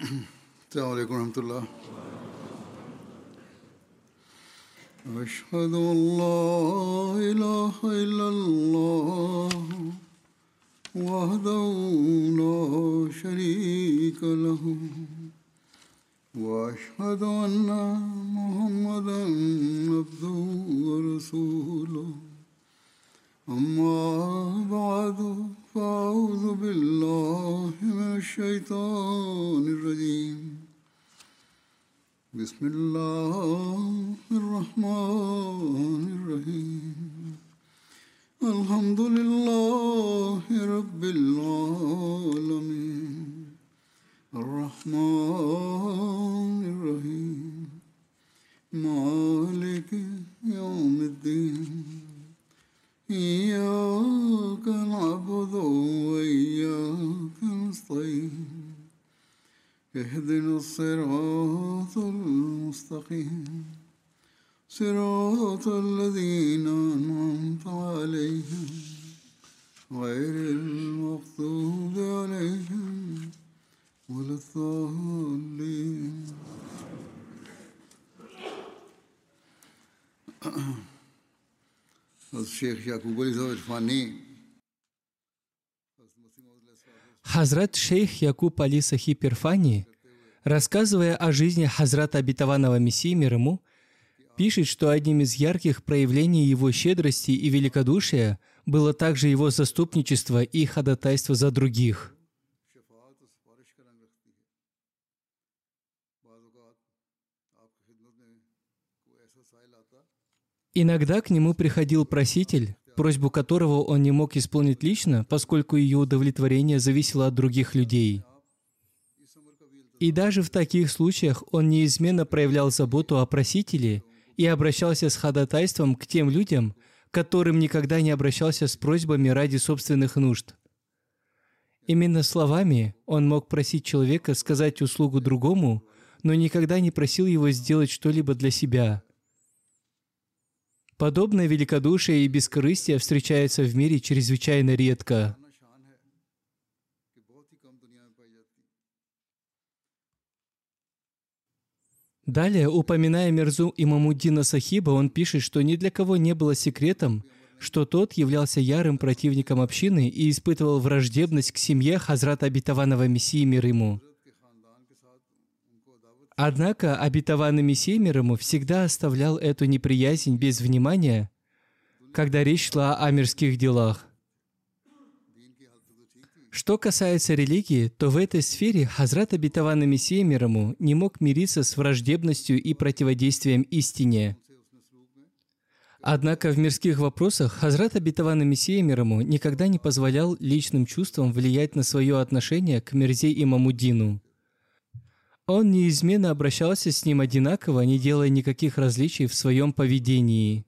السلام عليكم ورحمة الله. أشهد أن لا إله إلا الله وحده لا شريك له وأشهد أن محمدا عبده ورسوله أما بعد فأعوذ بالله من الشيطان الرجيم بسم الله الرحمن الرحيم الحمد لله رب العالمين الرحمن الرحيم مالك يوم الدين إياك نعبد وإياك نستعين اهدنا الصراط المستقيم صراط الذين أنعمت عليهم غير المغضوب عليهم ولا الضالين. Хазрат шейх Якуб Али Сахиб Ирфани, рассказывая о жизни Хазрата Обетованного Мессии мир ему, пишет, что одним из ярких проявлений его щедрости и великодушия было также его заступничество и ходатайство за других. Иногда к нему приходил проситель, просьбу которого он не мог исполнить лично, поскольку ее удовлетворение зависело от других людей. И даже в таких случаях он неизменно проявлял заботу о просителе и обращался с ходатайством к тем людям, к которым никогда не обращался с просьбами ради собственных нужд. Именно словами он мог просить человека сказать услугу другому, но никогда не просил его сделать что-либо для себя. Подобное великодушие и бескорыстие встречается в мире чрезвычайно редко. Далее, упоминая Мирзу Имамуддина Сахиба, он пишет, что ни для кого не было секретом, что тот являлся ярым противником общины и испытывал враждебность к семье Хазрата Обетованного Мессии мир ему. Однако Обетованный Мессия мир ему всегда оставлял эту неприязнь без внимания, когда речь шла о мирских делах. Что касается религии, то в этой сфере Хазрат Обетованный Мессия мир ему не мог мириться с враждебностью и противодействием истине. Однако в мирских вопросах Хазрат Обетованный Мессия мир ему никогда не позволял личным чувствам влиять на свое отношение к Мирзе Имамуддину. Он неизменно обращался с ним одинаково, не делая никаких различий в своем поведении.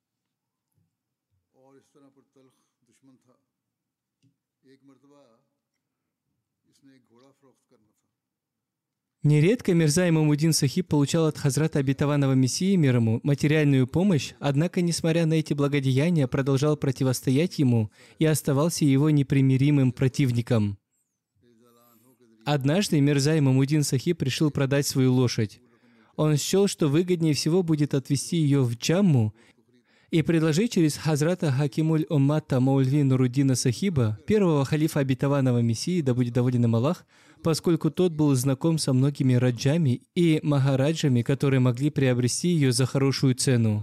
Нередко Мирза Имамуддин Сахиб получал от Хазрата Обетованного Мессии мир ему материальную помощь, однако, несмотря на эти благодеяния, продолжал противостоять ему и оставался его непримиримым противником. Однажды Мирза Имамуддин Сахиб решил продать свою лошадь. Он счел, что выгоднее всего будет отвезти ее в Джамму и предложить через Хазрата Хакимуль-Уммата Маульви Нуруддина Сахиба, первого халифа Обетованного Мессии, да будет доволен им Аллах, поскольку тот был знаком со многими раджами и махараджами, которые могли приобрести ее за хорошую цену.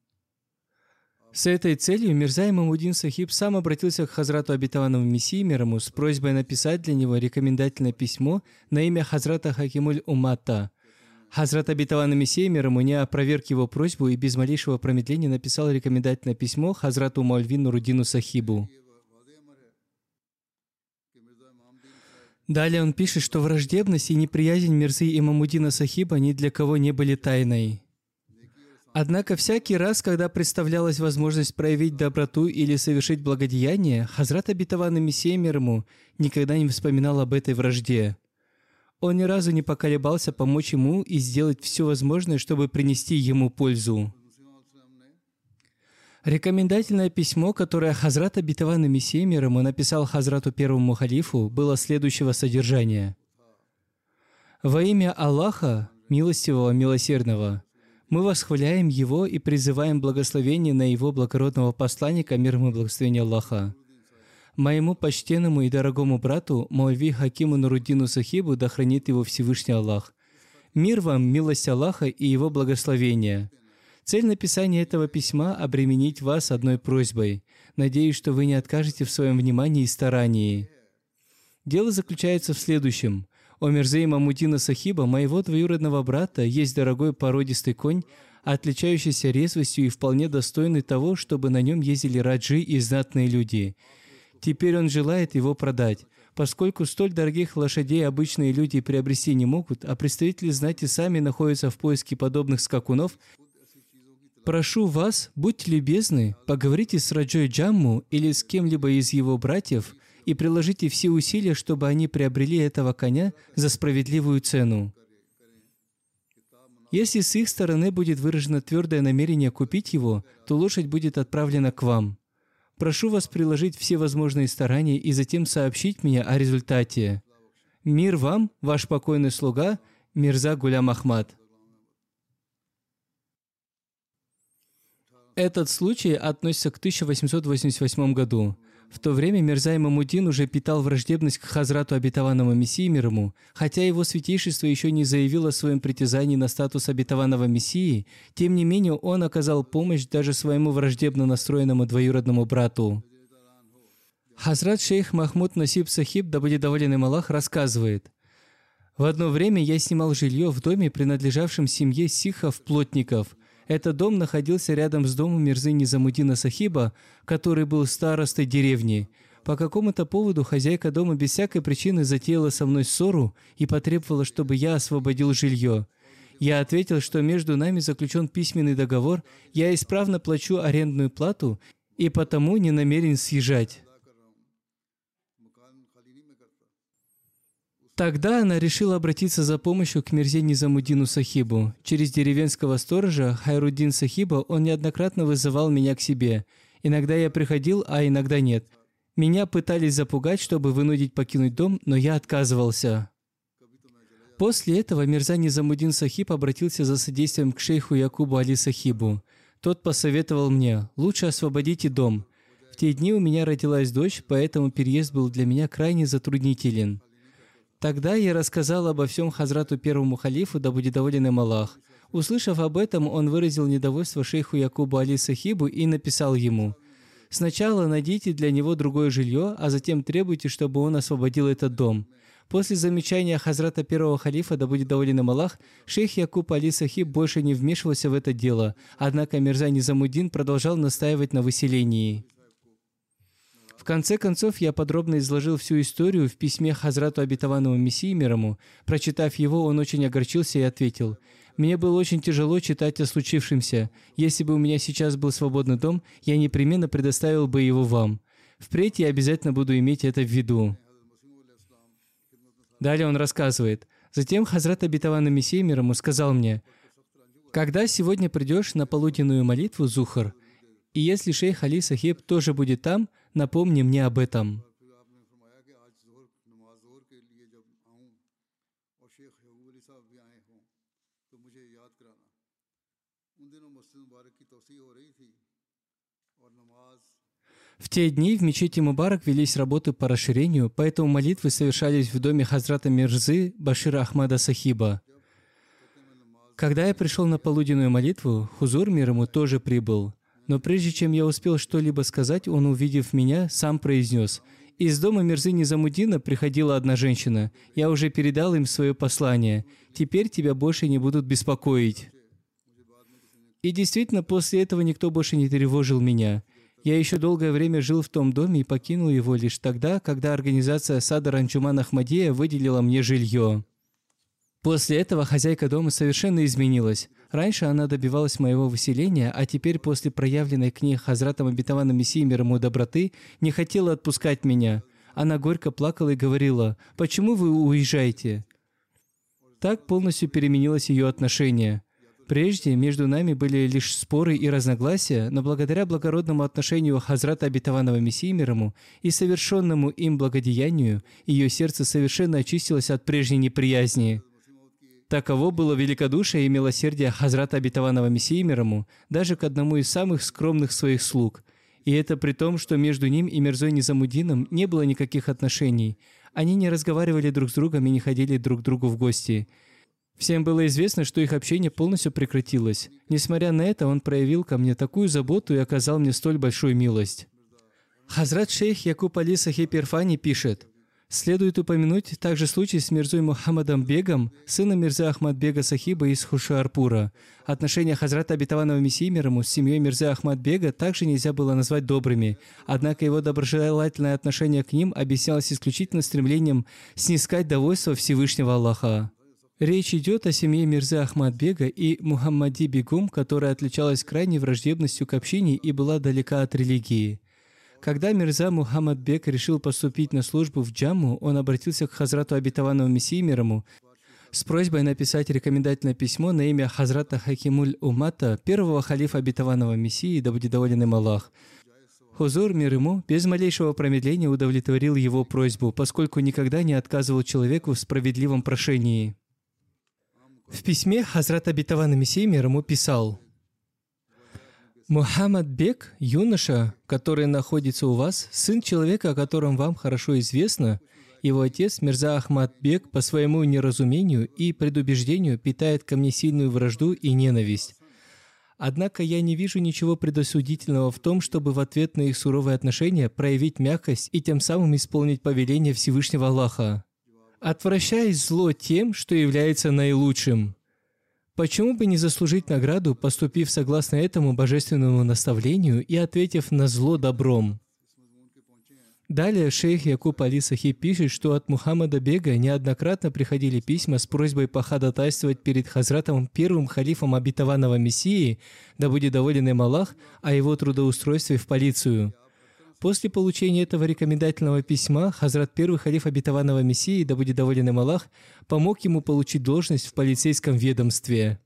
С этой целью Мирза Имамуддин Сахиб сам обратился к Хазрату Обетованному Мессии мир ему с просьбой написать для него рекомендательное письмо на имя Хазрата Хакимуль-Уммата. Хазрат Обетованный Мессия мир ему не опроверг его просьбу и без малейшего промедления написал рекомендательное письмо Хазрату Маульви Нуруддину Сахибу. Далее он пишет, что враждебность и неприязнь Мирзы Имамуддина Сахиба ни для кого не были тайной. Однако всякий раз, когда представлялась возможность проявить доброту или совершить благодеяние, Хазрат Обетованный Мессия мир ему никогда не вспоминал об этой вражде. Он ни разу не поколебался помочь ему и сделать все возможное, чтобы принести ему пользу. Рекомендательное письмо, которое Хазрат Обетованный Мессия мир ему написал Хазрату первому халифу, было следующего содержания. Во имя Аллаха, милостивого, милосердного, мы восхваляем Его и призываем благословение на Его благородного посланника, мир ему и благословение Аллаха. Моему почтенному и дорогому брату, Маульви Хакиму Нуруддину Сахибу, да хранит его Всевышний Аллах. Мир вам, милость Аллаха и Его благословение. Цель написания этого письма – обременить вас одной просьбой. Надеюсь, что вы не откажете в своем внимании и старании. Дело заключается в следующем. У Мирзы Имамуддина Сахиба, моего двоюродного брата, есть дорогой породистый конь, отличающийся резвостью и вполне достойный того, чтобы на нем ездили раджи и знатные люди. Теперь он желает его продать. Поскольку столь дорогих лошадей обычные люди приобрести не могут, а представители знати сами находятся в поиске подобных скакунов, прошу вас, будьте любезны, поговорите с Раджой Джамму или с кем-либо из его братьев и приложите все усилия, чтобы они приобрели этого коня за справедливую цену. Если с их стороны будет выражено твердое намерение купить его, то лошадь будет отправлена к вам. Прошу вас приложить все возможные старания и затем сообщить мне о результате. Мир вам, ваш покойный слуга, Мирза Гулям Ахмад. Этот случай относится к 1888 году. В то время Мирза Имамуддин уже питал враждебность к Хазрату Обетованному Мессии мир ему, хотя его святейшество еще не заявило о своем притязании на статус Обетованного Мессии, тем не менее он оказал помощь даже своему враждебно настроенному двоюродному брату. Хазрат шейх Махмуд Насиб Сахиб, да будет доволен им Аллах, рассказывает: «В одно время я снимал жилье в доме, принадлежавшем семье сикхов-плотников. Этот дом находился рядом с домом Мирзы Низамуддина Сахиба, который был старостой деревни. По какому-то поводу хозяйка дома без всякой причины затеяла со мной ссору и потребовала, чтобы я освободил жилье. Я ответил, что между нами заключен письменный договор, я исправно плачу арендную плату и потому не намерен съезжать. Тогда она решила обратиться за помощью к Мирзе Низамуддину Сахибу. Через деревенского сторожа Хайруддин Сахиба он неоднократно вызывал меня к себе. Иногда я приходил, а иногда нет. Меня пытались запугать, чтобы вынудить покинуть дом, но я отказывался. После этого Мирза Низамуддин Сахиб обратился за содействием к шейху Якубу Али Сахибу. Тот посоветовал мне: лучше освободите дом. В те дни у меня родилась дочь, поэтому переезд был для меня крайне затруднителен. Тогда я рассказал обо всем Хазрату первому халифу, да будет доволен им Аллах. Услышав об этом, он выразил недовольство шейху Якубу Али Сахибу и написал ему: «Сначала найдите для него другое жилье, а затем требуйте, чтобы он освободил этот дом». После замечания Хазрата первого халифа, да будет доволен им Аллах, шейх Якуб Али Сахиб больше не вмешивался в это дело, однако Мирза Низамуддин продолжал настаивать на выселении. В конце концов, я подробно изложил всю историю в письме Хазрату Обетованному Мессии мир ему. Прочитав его, он очень огорчился и ответил: «Мне было очень тяжело читать о случившемся. Если бы у меня сейчас был свободный дом, я непременно предоставил бы его вам. Впредь я обязательно буду иметь это в виду». Далее он рассказывает: «Затем Хазрат Обетованный Мессия мир ему сказал мне: когда сегодня придешь на полуденную молитву Зухр, и если шейх Али Сахиб тоже будет там, напомни мне об этом». В те дни в мечети Мубарак велись работы по расширению, поэтому молитвы совершались в доме Хазрата Мирзы Башира Ахмада Сахиба. Когда я пришел на полуденную молитву, Хузур мир ему тоже прибыл. Но прежде чем я успел что-либо сказать, он, увидев меня, сам произнес: «Из дома Мирзы Низамуддина приходила одна женщина. Я уже передал им свое послание. Теперь тебя больше не будут беспокоить». И действительно, после этого никто больше не тревожил меня. Я еще долгое время жил в том доме и покинул его лишь тогда, когда организация Садар Анджуман Ахмадия выделила мне жилье. После этого хозяйка дома совершенно изменилась. Раньше она добивалась моего выселения, а теперь после проявленной к ней Хазратом Обетованным Мессией мир ему доброты не хотела отпускать меня. Она горько плакала и говорила: «Почему вы уезжаете?» Так полностью переменилось ее отношение. Прежде между нами были лишь споры и разногласия, но благодаря благородному отношению Хазрата Обетованного Мессии мир ему и совершенному им благодеянию, ее сердце совершенно очистилось от прежней неприязни. Таково было великодушие и милосердие Хазрата Обетованного Мессии мир ему, даже к одному из самых скромных своих слуг. И это при том, что между ним и Мирзой Низамуддином не было никаких отношений. Они не разговаривали друг с другом и не ходили друг к другу в гости. Всем было известно, что их общение полностью прекратилось. Несмотря на это, он проявил ко мне такую заботу и оказал мне столь большую милость. Хазрат шейх Якуб Али Сахиб Ирфани пишет: следует упомянуть также случай с Мирзой Мухаммадом Бегом, сыном Мирзы Ахмад-бега Сахиба из Хушиарпура. Отношения Хазрата Обетованного Мессии мир ему с семьей Мирзы Ахмад-бега также нельзя было назвать добрыми, однако его доброжелательное отношение к ним объяснялось исключительно стремлением снискать довольство Всевышнего Аллаха. Речь идет о семье Мирзы Ахмад-бега и Мухаммади Бегум, которая отличалась крайней враждебностью к общине и была далека от религии. Когда Мирза Мухаммад Бег решил поступить на службу в Джамму, он обратился к Хазрату Обетованному Мессии мир ему с просьбой написать рекомендательное письмо на имя Хазрата Хакимуль Уммата, первого халифа Обетованного Мессии, да будет доволен им Аллах. Хузур мир ему без малейшего промедления удовлетворил его просьбу, поскольку никогда не отказывал человеку в справедливом прошении. В письме Хазрат Обетованный Мессия мир ему писал: «Мухаммад Бег, юноша, который находится у вас, сын человека, о котором вам хорошо известно, его отец Мирза Ахмад Бег по своему неразумению и предубеждению питает ко мне сильную вражду и ненависть. Однако я не вижу ничего предосудительного в том, чтобы в ответ на их суровые отношения проявить мягкость и тем самым исполнить повеление Всевышнего Аллаха, отвращая зло тем, что является наилучшим. Почему бы не заслужить награду, поступив согласно этому божественному наставлению и ответив на зло добром?» Далее шейх Якуб Али Сахиб пишет, что от Мухаммада Бега неоднократно приходили письма с просьбой походатайствовать перед Хазратом первым халифом Обетованного Мессии, да будет доволен им Аллах, о его трудоустройстве в полицию. После получения этого рекомендательного письма Хазрат первый халиф Обетованного Мессии, да будет доволен им Аллах, помог ему получить должность в полицейском ведомстве.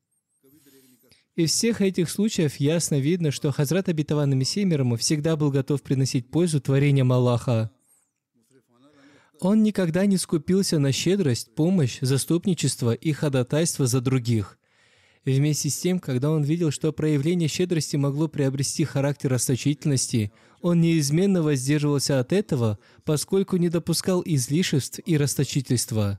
Из всех этих случаев ясно видно, что Хазрат Обетованный Мессия мир ему всегда был готов приносить пользу творениям Аллаха. Он никогда не скупился на щедрость, помощь, заступничество и ходатайство за других. И вместе с тем, когда он видел, что проявление щедрости могло приобрести характер расточительности, он неизменно воздерживался от этого, поскольку не допускал излишеств и расточительства.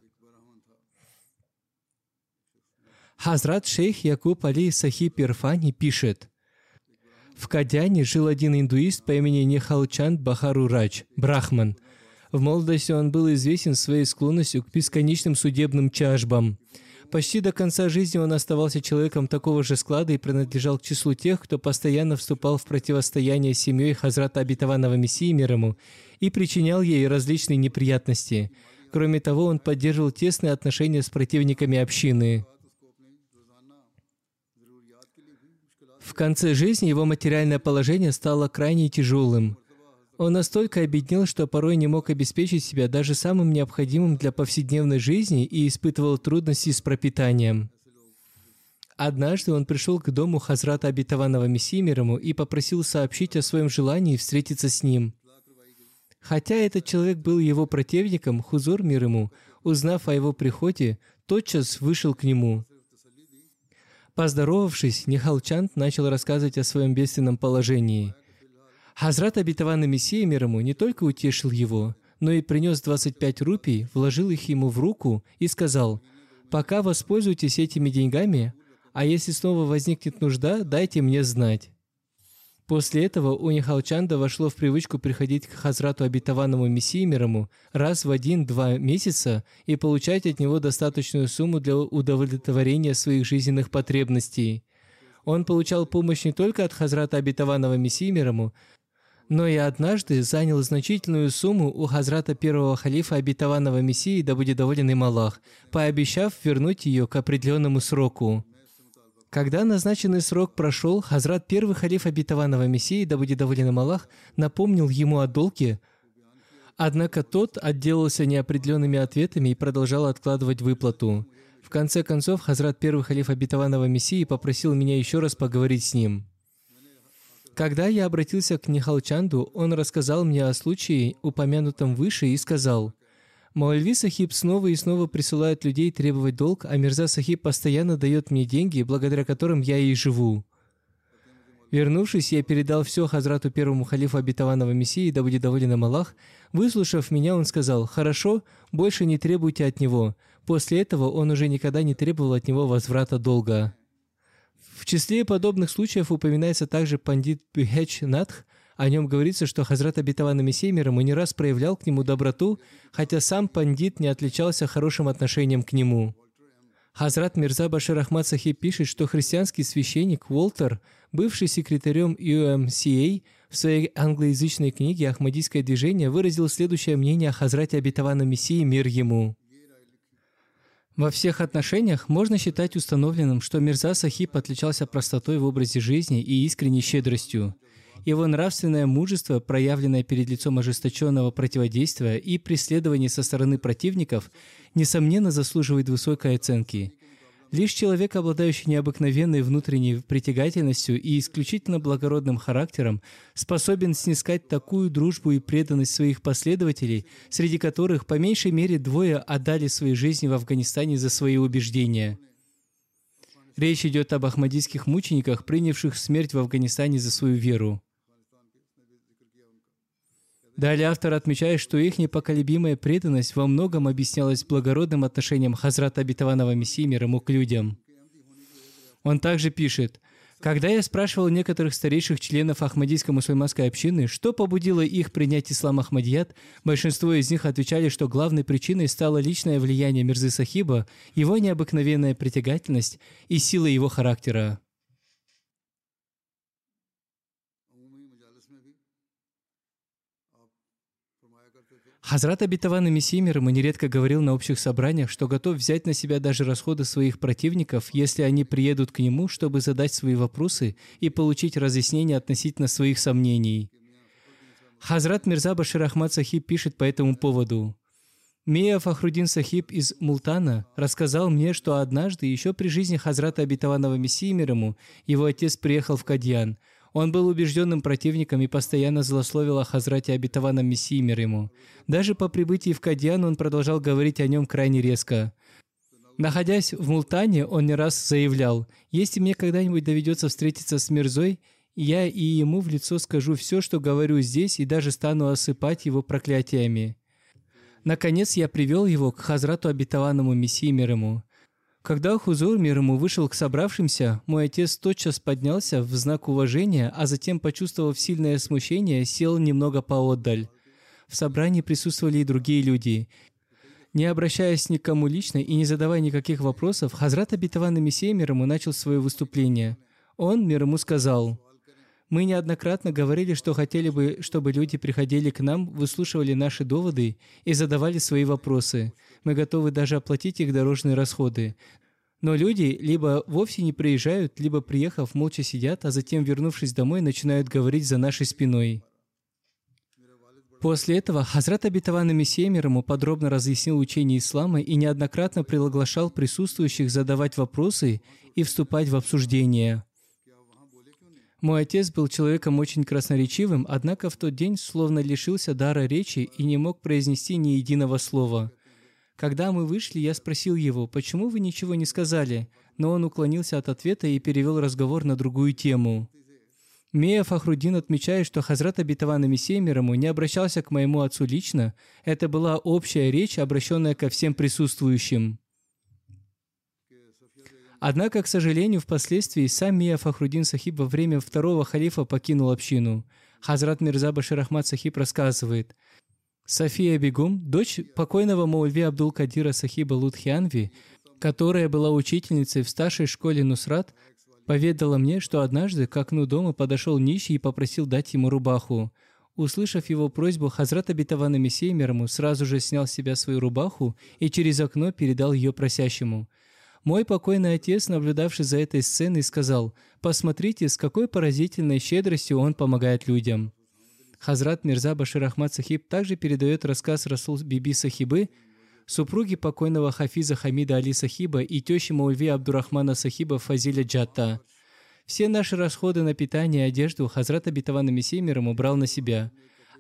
Хазрат шейх Якуб Али Сахиб Ирфани пишет: в Кадяне жил один индуист по имени Нихалчанд Бахарурадж, брахман. В молодости он был известен своей склонностью к бесконечным судебным тяжбам. Почти до конца жизни он оставался человеком такого же склада и принадлежал к числу тех, кто постоянно вступал в противостояние с семьей Хазрата Обетованного Мессии мир ему и причинял ей различные неприятности. Кроме того, он поддерживал тесные отношения с противниками общины. В конце жизни его материальное положение стало крайне тяжелым. Он настолько обеднел, что порой не мог обеспечить себя даже самым необходимым для повседневной жизни и испытывал трудности с пропитанием. Однажды он пришел к дому Хазрата Обетованного Мессии мир ему и попросил сообщить о своем желании встретиться с ним. Хотя этот человек был его противником, Хузур мир ему, узнав о его приходе, тотчас вышел к нему. Поздоровавшись, Нихалчанд начал рассказывать о своем бедственном положении. Хазрат Обетованный Мессия мир ему не только утешил его, но и принес 25 рупий, вложил их ему в руку и сказал: «Пока воспользуйтесь этими деньгами, а если снова возникнет нужда, дайте мне знать». После этого у Нихалчанда вошло в привычку приходить к Хазрату Обетованному Мессии мир ему раз в 1-2 месяца и получать от него достаточную сумму для удовлетворения своих жизненных потребностей. Он получал помощь не только от Хазрата Обетованного Мессии мир ему, но и однажды занял значительную сумму у Хазрата первого халифа Обетованного Мессии, да будет доволен им Аллах, пообещав вернуть ее к определенному сроку. Когда назначенный срок прошел, Хазрат первый халиф Обетованного Мессии, да будет доволен им Аллах, напомнил ему о долге, однако тот отделался неопределенными ответами и продолжал откладывать выплату. В конце концов, Хазрат первый халиф Обетованного Мессии попросил меня еще раз поговорить с ним. Когда я обратился к Нихалчанду, он рассказал мне о случае, упомянутом выше, и сказал: Маульви Сахиб снова и снова присылает людей требовать долг, а Мирза Сахиб постоянно дает мне деньги, благодаря которым я и живу. Вернувшись, я передал все Хазрату первому халифу обетованного Мессии, да будет доволен им Аллах. Выслушав меня, он сказал: «Хорошо, больше не требуйте от него». После этого он уже никогда не требовал от него возврата долга. В числе подобных случаев упоминается также пандит Бхедж Надх. О нем говорится, что Хазрат обетованный Мессия мир ему не раз проявлял к нему доброту, хотя сам пандит не отличался хорошим отношением к нему. Хазрат Мирза Башир Ахмад Сахиб пишет, что христианский священник Уолтер, бывший секретарем UMCA, в своей англоязычной книге «Ахмадийское движение» выразил следующее мнение о Хазрате обетованном Мессии мир ему. Во всех отношениях можно считать установленным, что Мирза Сахиб отличался простотой в образе жизни и искренней щедростью. Его нравственное мужество, проявленное перед лицом ожесточенного противодействия и преследования со стороны противников, несомненно заслуживает высокой оценки. Лишь человек, обладающий необыкновенной внутренней притягательностью и исключительно благородным характером, способен снискать такую дружбу и преданность своих последователей, среди которых по меньшей мере 2 отдали свои жизни в Афганистане за свои убеждения. Речь идет об ахмадийских мучениках, принявших смерть в Афганистане за свою веру. Далее автор отмечает, что их непоколебимая преданность во многом объяснялась благородным отношением Хазрата обетованного Мессии мир ему к людям. Он также пишет: «Когда я спрашивал некоторых старейших членов Ахмадийской мусульманской общины, что побудило их принять ислам Ахмадият, большинство из них отвечали, что главной причиной стало личное влияние Мирзы Сахиба, его необыкновенная притягательность и сила его характера». Хазрат обетованный Мессия мир ему нередко говорил на общих собраниях, что готов взять на себя даже расходы своих противников, если они приедут к нему, чтобы задать свои вопросы и получить разъяснение относительно своих сомнений. Хазрат Мирза Башир Ахмад Сахиб пишет по этому поводу: «Мия Фахруддин Сахиб из Мултана рассказал мне, что однажды, еще при жизни Хазрата обетованного Мессии мир ему, его отец приехал в Кадьян. Он был убежденным противником и постоянно злословил о Хазрате обетованном Мессии мир ему. Даже по прибытии в Кадьян он продолжал говорить о нем крайне резко. Находясь в Мултане, он не раз заявлял: «Если мне когда-нибудь доведется встретиться с Мирзой, я и ему в лицо скажу все, что говорю здесь, и даже стану осыпать его проклятиями». Наконец, я привел его к Хазрату обетованному Мессии мир ему. Когда Хузур мир ему вышел к собравшимся, мой отец тотчас поднялся в знак уважения, а затем, почувствовав сильное смущение, сел немного поотдаль. В собрании присутствовали и другие люди. Не обращаясь ни к кому лично и не задавая никаких вопросов, Хазрат обетованный Мессия мир ему начал свое выступление. Он мир ему сказал: «Мы неоднократно говорили, что хотели бы, чтобы люди приходили к нам, выслушивали наши доводы и задавали свои вопросы. Мы готовы даже оплатить их дорожные расходы. Но люди либо вовсе не приезжают, либо, приехав, молча сидят, а затем, вернувшись домой, начинают говорить за нашей спиной». После этого Хазрат обетованный Мессия мир ему подробно разъяснил учение ислама и неоднократно приглашал присутствующих задавать вопросы и вступать в обсуждение. Мой отец был человеком очень красноречивым, однако в тот день словно лишился дара речи и не мог произнести ни единого слова. Когда мы вышли, я спросил его: «Почему вы ничего не сказали?» Но он уклонился от ответа и перевел разговор на другую тему. Мия Фахруддин отмечает, что Хазрат обетованный Мессия мир ему не обращался к моему отцу лично. Это была общая речь, обращенная ко всем присутствующим. Однако, к сожалению, впоследствии сам Мия Фахруддин Сахиб во время второго халифа покинул общину. Хазрат Мирза Башир Ахмад Сахиб рассказывает: София Бегум, дочь покойного Маульви Абдул-Кадира Сахиба Лудхианви, которая была учительницей в старшей школе Нусрат, поведала мне, что однажды к окну дома подошел нищий и попросил дать ему рубаху. Услышав его просьбу, Хазрат обетованный Мессия мир ему сразу же снял с себя свою рубаху и через окно передал ее просящему. Мой покойный отец, наблюдавший за этой сценой, сказал: «Посмотрите, с какой поразительной щедростью он помогает людям». Хазрат Мирза Башир Ахмад Сахиб также передает рассказ Расул Биби Сахибы, супруги покойного Хафиза Хамида Али Сахиба и тещи Маульви Абдурахмана Сахиба Фазиля Джатта. Все наши расходы на питание и одежду Хазрат обетованный Мессия мир ему брал на себя.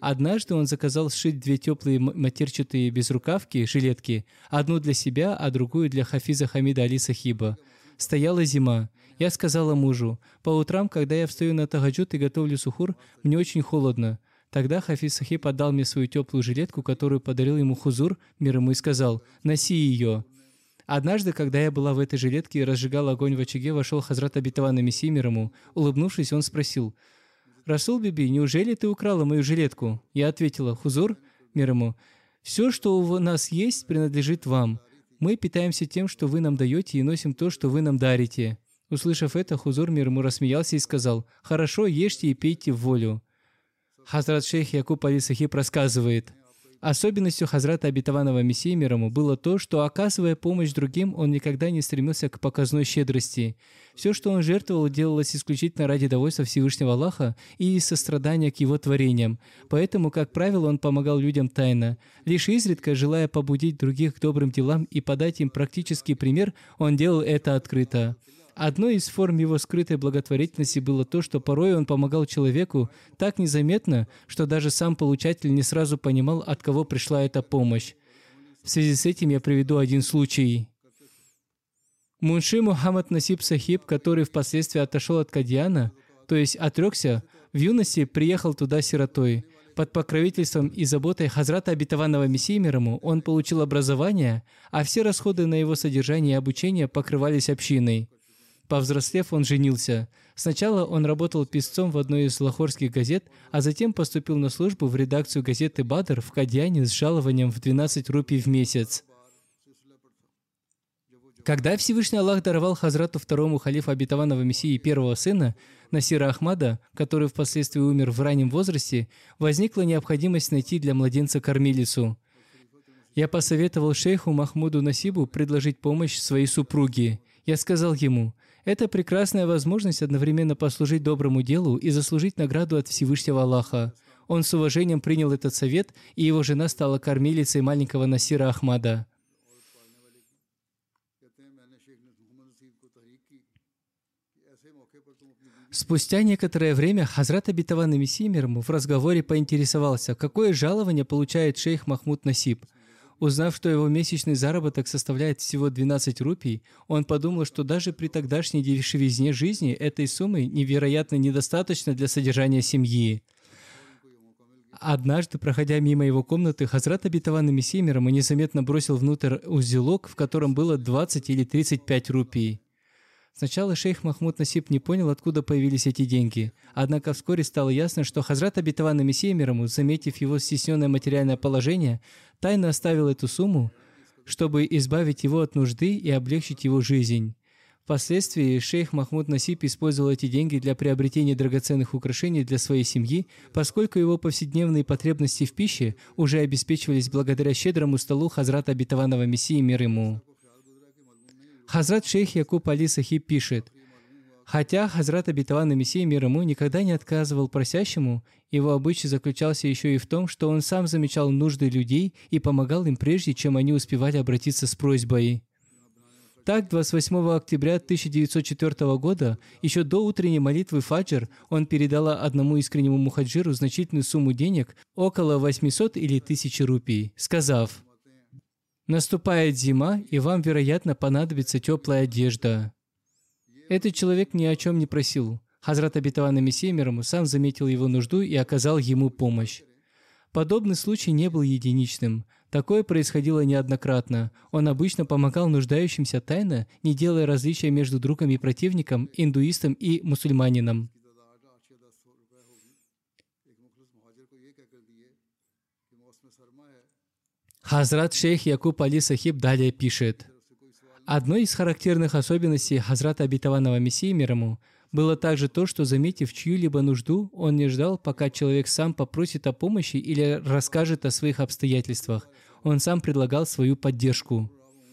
Однажды он заказал сшить 2 теплые матерчатые безрукавки, жилетки, одну для себя, а другую для Хафиза Хамида Али Сахиба. Стояла зима. Я сказала мужу: по утрам, когда я встаю на тахаджуд и готовлю сухур, мне очень холодно. Тогда Хафиз Сахиб отдал мне свою теплую жилетку, которую подарил ему Хузур, мир ему, и сказал: носи ее. Однажды, когда я была в этой жилетке и разжигала огонь в очаге, вошел Хазрат Обетованный Мессия мир ему. Улыбнувшись, он спросил: «Расул Биби, неужели ты украла мою жилетку?» Я ответила: «Хузур, мир ему, все, что у нас есть, принадлежит вам. Мы питаемся тем, что вы нам даете, и носим то, что вы нам дарите». Услышав это, Хузур, мир ему, рассмеялся и сказал: «Хорошо, ешьте и пейте в волю». Хазрат шейх Якуб Али Сахиб рассказывает: особенностью Хазрата Обетованного Мессии мир ему было то, что, оказывая помощь другим, он никогда не стремился к показной щедрости. Все, что он жертвовал, делалось исключительно ради довольства Всевышнего Аллаха и из сострадания к его творениям. Поэтому, как правило, он помогал людям тайно. Лишь изредка, желая побудить других к добрым делам и подать им практический пример, он делал это открыто. Одной из форм его скрытой благотворительности было то, что порой он помогал человеку так незаметно, что даже сам получатель не сразу понимал, от кого пришла эта помощь. В связи с этим я приведу один случай. Мунши Мухаммад Насиб Сахиб, который впоследствии отошел от Кадьяна, то есть отрекся, в юности приехал туда сиротой. Под покровительством и заботой Хазрата Обетованного Мессии мир ему он получил образование, а все расходы на его содержание и обучение покрывались общиной. Повзрослев, он женился. Сначала он работал писцом в одной из лахорских газет, а затем поступил на службу в редакцию газеты «Бадр» в Кадьяне с жалованием в 12 рупий в месяц. Когда Всевышний Аллах даровал Хазрату второму халифу Обетованного Мессии первого сына, Насира Ахмада, который впоследствии умер в раннем возрасте, возникла необходимость найти для младенца кормилицу. Я посоветовал шейху Махмуду Насибу предложить помощь своей супруге. Я сказал ему: это прекрасная возможность одновременно послужить доброму делу и заслужить награду от Всевышнего Аллаха. Он с уважением принял этот совет, и его жена стала кормилицей маленького Насира Ахмада. Спустя некоторое время Хазрат Обетованный Мессия мир ему в разговоре поинтересовался, какое жалование получает шейх Махмуд Насиб. Узнав, что его месячный заработок составляет всего 12 рупий, он подумал, что даже при тогдашней дешевизне жизни этой суммы невероятно недостаточно для содержания семьи. Однажды, проходя мимо его комнаты, Хазрат Обетованный Мессия мир ему незаметно бросил внутрь узелок, в котором было 20 или 35 рупий. Сначала шейх Махмуд Насиб не понял, откуда появились эти деньги. Однако вскоре стало ясно, что Хазрат Обетованный Мессия мир ему, заметив его стесненное материальное положение, тайно оставил эту сумму, чтобы избавить его от нужды и облегчить его жизнь. Впоследствии шейх Махмуд Насиб использовал эти деньги для приобретения драгоценных украшений для своей семьи, поскольку его повседневные потребности в пище уже обеспечивались благодаря щедрому столу Хазрата Обетованного Мессии мир ему. Хазрат шейх Якуб Али Сахиб пишет: хотя Хазрат Обетованный Мессия мир ему никогда не отказывал просящему, его обычай заключался еще и в том, что он сам замечал нужды людей и помогал им прежде, чем они успевали обратиться с просьбой. Так, 28 октября 1904 года, еще до утренней молитвы Фаджр, он передал одному искреннему мухаджиру значительную сумму денег, около 800 или 1000 рупий, сказав: «Наступает зима, и вам, вероятно, понадобится теплая одежда». Этот человек ни о чем не просил. Хазрат Обетованный Мессия мир ему сам заметил его нужду и оказал ему помощь. Подобный случай не был единичным. Такое происходило неоднократно. Он обычно помогал нуждающимся тайно, не делая различия между другом и противником, индуистом и мусульманином. Хазрат шейх Якуб Али Сахиб далее пишет: одной из характерных особенностей Хазрата Обетованного Мессии мир ему было также то, что, заметив чью-либо нужду, он не ждал, пока человек сам попросит о помощи или расскажет о своих обстоятельствах. Он сам предлагал свою поддержку.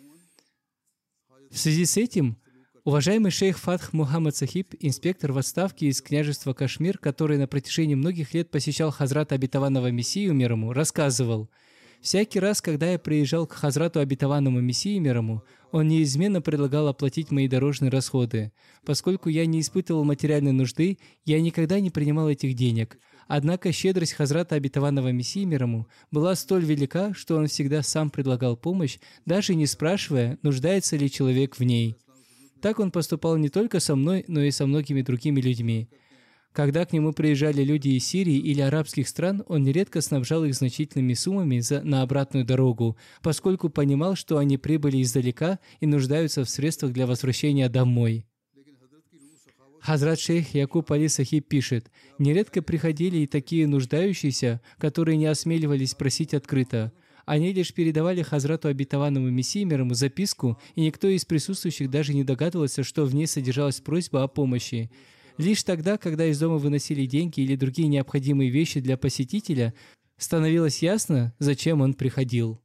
В связи с этим, уважаемый шейх Фатх Мухаммад Сахиб, инспектор в отставке из княжества Кашмир, который на протяжении многих лет посещал Хазрата Обетованного Мессию мир ему, рассказывал: Всякий раз, когда я приезжал к Хазрату Обетованному Мессии мир ему, он неизменно предлагал оплатить мои дорожные расходы. Поскольку я не испытывал материальной нужды, я никогда не принимал этих денег. Однако щедрость Хазрата Обетованного Мессии мир ему была столь велика, что он всегда сам предлагал помощь, даже не спрашивая, нуждается ли человек в ней. Так он поступал не только со мной, но и со многими другими людьми. Когда к нему приезжали люди из Сирии или арабских стран, он нередко снабжал их значительными суммами на обратную дорогу, поскольку понимал, что они прибыли издалека и нуждаются в средствах для возвращения домой. Хазрат шейх Якуб Али Сахиб пишет: «Нередко приходили и такие нуждающиеся, которые не осмеливались просить открыто. Они лишь передавали Хазрату Обетованному Мессии мир ему записку, и никто из присутствующих даже не догадывался, что в ней содержалась просьба о помощи. Лишь тогда, когда из дома выносили деньги или другие необходимые вещи для посетителя, становилось ясно, зачем он приходил».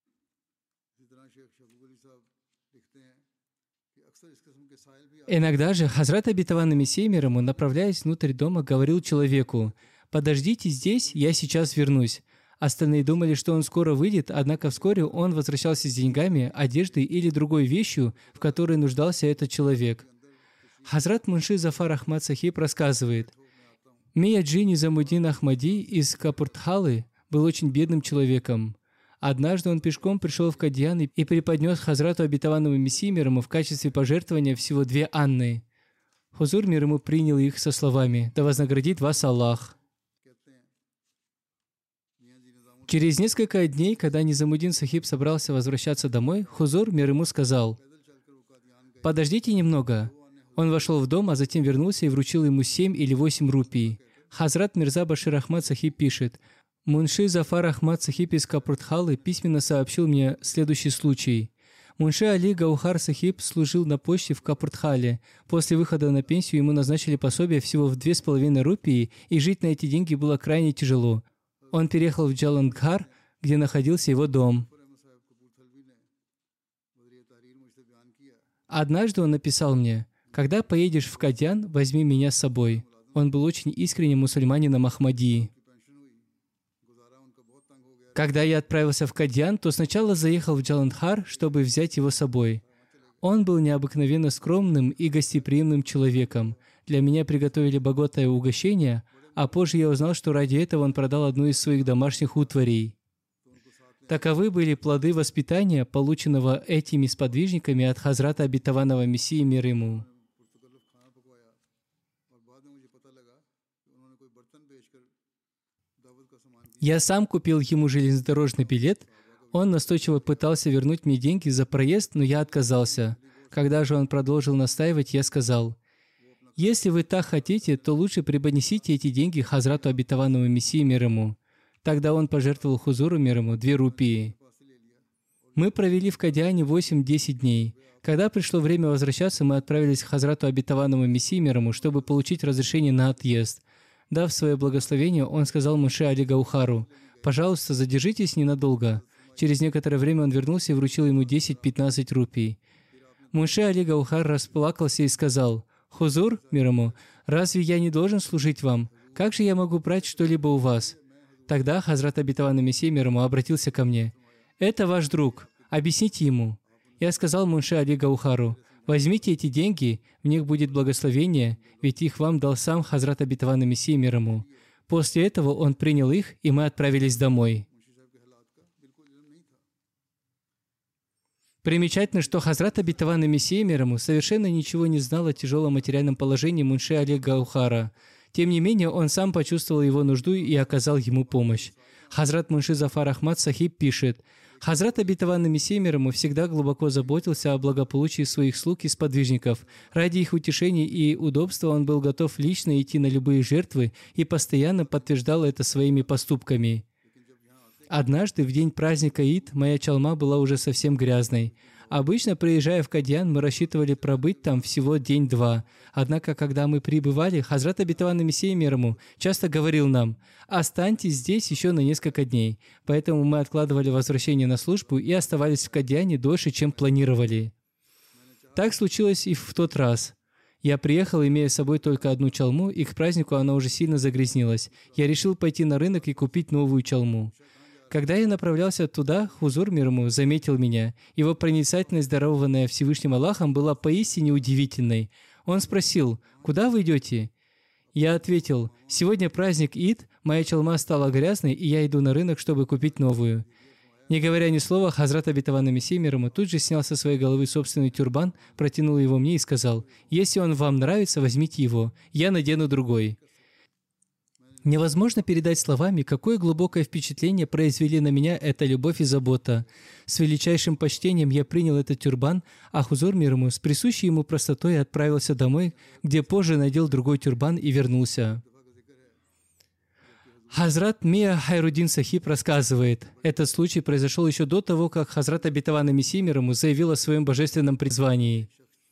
Иногда же Хазрат Обетованный Мессия мир ему, направляясь внутрь дома, говорил человеку: «Подождите здесь, я сейчас вернусь». Остальные думали, что он скоро выйдет, однако вскоре он возвращался с деньгами, одеждой или другой вещью, в которой нуждался этот человек. Хазрат Мунши Зафар Ахмад Сахиб рассказывает: «Мияджи Низамуддин Ахмади из Капуртхалы был очень бедным человеком. Однажды он пешком пришел в Кадьян и преподнес Хазрату Обетованному Мессии мир ему в качестве пожертвования всего 2 анны. Хузур мир ему принял их со словами: «Да вознаградит вас Аллах». Через несколько дней, когда Низамуддин Сахиб собрался возвращаться домой, Хузур мир ему сказал: «Подождите немного». Он вошел в дом, а затем вернулся и вручил ему 7 или 8 рупий. Хазрат Мирза Башир Ахмад Сахиб пишет: «Мунши Зафар Ахмад Сахиб из Капуртхалы письменно сообщил мне следующий случай. Мунши Али Гаухар Сахиб служил на почте в Капуртхале. После выхода на пенсию ему назначили пособие всего в 2,5 рупии, и жить на эти деньги было крайне тяжело. Он переехал в Джаландхар, где находился его дом. Однажды он написал мне: «Когда поедешь в Кадьян, возьми меня с собой». Он был очень искренним мусульманином Ахмадии. Когда я отправился в Кадьян, то сначала заехал в Джаландхар, чтобы взять его с собой. Он был необыкновенно скромным и гостеприимным человеком. Для меня приготовили богатое угощение, а позже я узнал, что ради этого он продал одну из своих домашних утварей. Таковы были плоды воспитания, полученного этими сподвижниками от Хазрата Обетованного Мессии мир ему. Я сам купил ему железнодорожный билет. Он настойчиво пытался вернуть мне деньги за проезд, но я отказался. Когда же он продолжил настаивать, я сказал: «Если вы так хотите, то лучше преподнесите эти деньги Хазрату Обетованному Мессии мир ему». Тогда он пожертвовал Хузуру мир ему 2 рупии. Мы провели в Кадьяне 8-10 дней. Когда пришло время возвращаться, мы отправились к Хазрату Обетованному Мессии мир ему, чтобы получить разрешение на отъезд. Дав свое благословение, он сказал Мунши Али Гаухару: «Пожалуйста, задержитесь ненадолго». Через некоторое время он вернулся и вручил ему 10-15 рупий. Мунши Али Гаухар расплакался и сказал: «Хузур, мир ему, разве я не должен служить вам? Как же я могу брать что-либо у вас?» Тогда Хазрат Обетованный Мессия мир ему обратился ко мне: «Это ваш друг, объясните ему». Я сказал Мунши Али Гаухару: «Возьмите эти деньги, в них будет благословение, ведь их вам дал сам Хазрат Обетованный Мессия мир ему». После этого он принял их, и мы отправились домой. Примечательно, что Хазрат Обетованный Мессия мир ему совершенно ничего не знал о тяжелом материальном положении Мунши Али Гаухара. Тем не менее, он сам почувствовал его нужду и оказал ему помощь. Хазрат Мунши Зафар Ахмад Сахиб пишет: «Хазрат Обетованный Мессия мир ему всегда глубоко заботился о благополучии своих слуг и сподвижников. Ради их утешения и удобства он был готов лично идти на любые жертвы и постоянно подтверждал это своими поступками. Однажды, в день праздника Ид, моя чалма была уже совсем грязной. Обычно, приезжая в Кадьян, мы рассчитывали пробыть там всего день-два. Однако, когда мы прибывали, Хазрат Обетованный Мессия мир ему часто говорил нам: «Останьтесь здесь еще на несколько дней». Поэтому мы откладывали возвращение на службу и оставались в Кадьяне дольше, чем планировали. Так случилось и в тот раз. Я приехал, имея с собой только одну чалму, и к празднику она уже сильно загрязнилась. Я решил пойти на рынок и купить новую чалму. Когда я направлялся туда, Хузур мир ему заметил меня. Его проницательность, дарованная Всевышним Аллахом, была поистине удивительной. Он спросил: «Куда вы идете?» Я ответил: «Сегодня праздник Ид, моя чалма стала грязной, и я иду на рынок, чтобы купить новую». Не говоря ни слова, Хазрат обетованный Мессия мир ему тут же снял со своей головы собственный тюрбан, протянул его мне и сказал: «Если он вам нравится, возьмите его, я надену другой». Невозможно передать словами, какое глубокое впечатление произвели на меня эта любовь и забота. С величайшим почтением я принял этот тюрбан, а Хузур мир ему с присущей ему простотой отправился домой, где позже надел другой тюрбан и вернулся. Хазрат Мия Хайруддин Сахиб рассказывает, этот случай произошел еще до того, как Хазрат обетованный Мессия мир ему заявил о своем божественном призвании.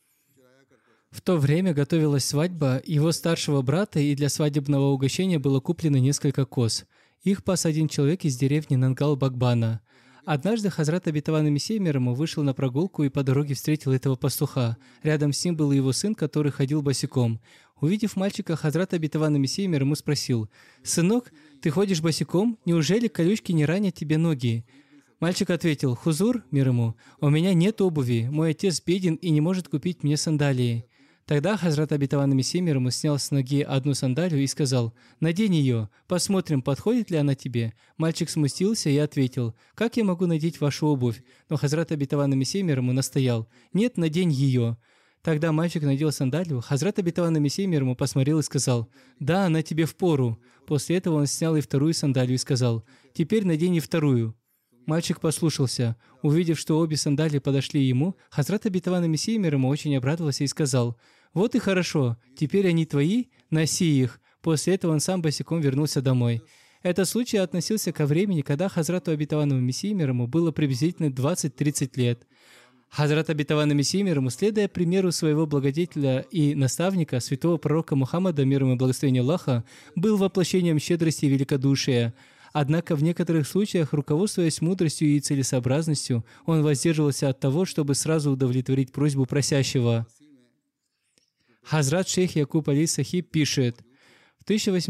В то время готовилась свадьба его старшего брата, и для свадебного угощения было куплено несколько коз. Их пас один человек из деревни Нангал-Багбана. Однажды Хазрат обетованный Мессия мир ему вышел на прогулку и по дороге встретил этого пастуха. Рядом с ним был его сын, который ходил босиком. Увидев мальчика, Хазрат обетованный Мессия мир ему спросил: «Сынок, ты ходишь босиком? Неужели колючки не ранят тебе ноги?» Мальчик ответил: «Хузур мир ему, у меня нет обуви, мой отец беден и не может купить мне сандалии». Тогда Хазрат обетованный Мессия мир ему снял с ноги одну сандалию и сказал: «Надень ее, посмотрим, подходит ли она тебе». Мальчик смутился и ответил: «Как я могу надеть вашу обувь?» Но Хазрат обетованный Мессия мир ему настоял: «Нет, надень ее». Тогда мальчик надел сандалию. Хазрат обетованный Мессия мир ему посмотрел и сказал: «Да, она тебе впору». После этого он снял и вторую сандалию и сказал: «Теперь надень и вторую». Мальчик послушался. Увидев, что обе сандалии подошли ему, Хазрат обетованный Мессия мир ему очень обрадовался и сказал: «Вот и хорошо, теперь они твои, носи их». После этого он сам босиком вернулся домой. Этот случай относился ко времени, когда Хазрату обетованному Мессии мир ему было приблизительно 20-30 лет. Хазрат обетованный Мессия мир ему, следуя примеру своего благодетеля и наставника, святого пророка Мухаммада, мир ему и благословение Аллаха, был воплощением щедрости и великодушия. Однако в некоторых случаях, руководствуясь мудростью и целесообразностью, он воздерживался от того, чтобы сразу удовлетворить просьбу просящего. Хазрат шейх Якуб Али Сахиб пишет: в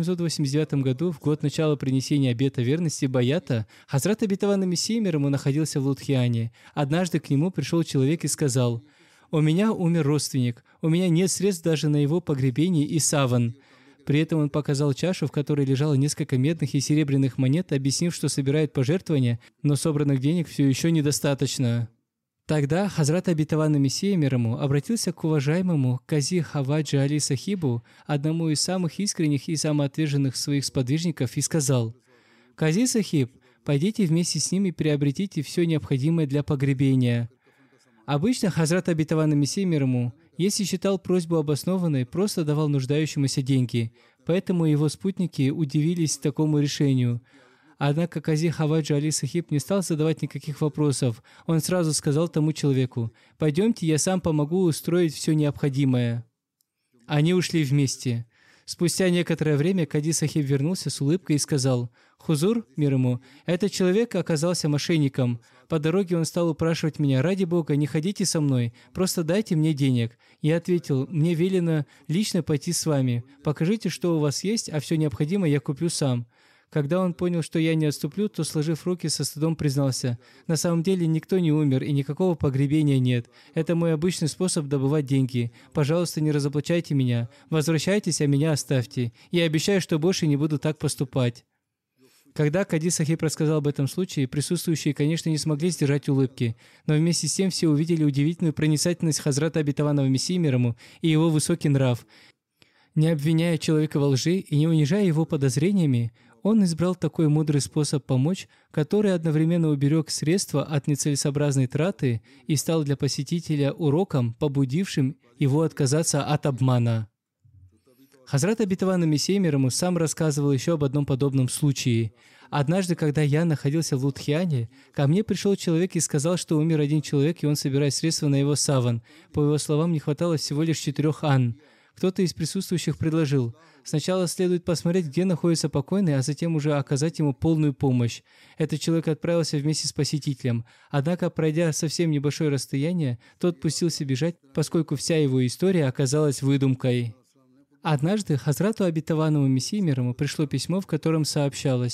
1889 году, в год начала принесения обета верности Баята, Хазрат обетованный Мессия мир ему находился в Лудхияне. Однажды к нему пришел человек и сказал: «У меня умер родственник, у меня нет средств даже на его погребение и саван». При этом он показал чашу, в которой лежало несколько медных и серебряных монет, объяснив, что собирает пожертвования, но собранных денег все еще недостаточно. Тогда Хазрат обетованный Мессия мир ему обратился к уважаемому Кази Хаваджи Али Сахибу, одному из самых искренних и самоотверженных своих сподвижников, и сказал: «Кази Сахиб, пойдите вместе с ними и приобретите все необходимое для погребения». Обычно Хазрат обетованный Мессия мир ему, если считал просьбу обоснованной, просто давал нуждающемуся деньги, поэтому его спутники удивились такому решению. Однако Кази Хаваджи Али Сахиб не стал задавать никаких вопросов. Он сразу сказал тому человеку: «Пойдемте, я сам помогу устроить все необходимое». Они ушли вместе. Спустя некоторое время Кази Сахиб вернулся с улыбкой и сказал: «Хузур мир ему, этот человек оказался мошенником. По дороге он стал упрашивать меня: ради Бога, не ходите со мной, просто дайте мне денег». Я ответил: «Мне велено лично пойти с вами. Покажите, что у вас есть, а все необходимое я куплю сам». Когда он понял, что я не отступлю, то, сложив руки, со стыдом признался: «На самом деле никто не умер и никакого погребения нет. Это мой обычный способ добывать деньги. Пожалуйста, не разоблачайте меня. Возвращайтесь, а меня оставьте. Я обещаю, что больше не буду так поступать». Когда Кази Сахиб рассказал об этом случае, присутствующие, конечно, не смогли сдержать улыбки, но вместе с тем все увидели удивительную проницательность Хазрата обетованного Мессии мир ему и его высокий нрав. Не обвиняя человека во лжи и не унижая его подозрениями, он избрал такой мудрый способ помочь, который одновременно уберег средства от нецелесообразной траты и стал для посетителя уроком, побудившим его отказаться от обмана. Хазрат обетованный Мессия мир ему сам рассказывал еще об одном подобном случае. Однажды, когда я находился в Лудхияне, ко мне пришел человек и сказал, что умер один человек, и он собирает средства на его саван. По его словам, не хватало всего лишь 4 ан. Кто-то из присутствующих предложил: сначала следует посмотреть, где находится покойный, а затем уже оказать ему полную помощь. Этот человек отправился вместе с посетителем. Однако, пройдя совсем небольшое расстояние, тот пустился бежать, поскольку вся его история оказалась выдумкой. Однажды Хазрату обетованному Мессии мир ему пришло письмо, в котором сообщалось: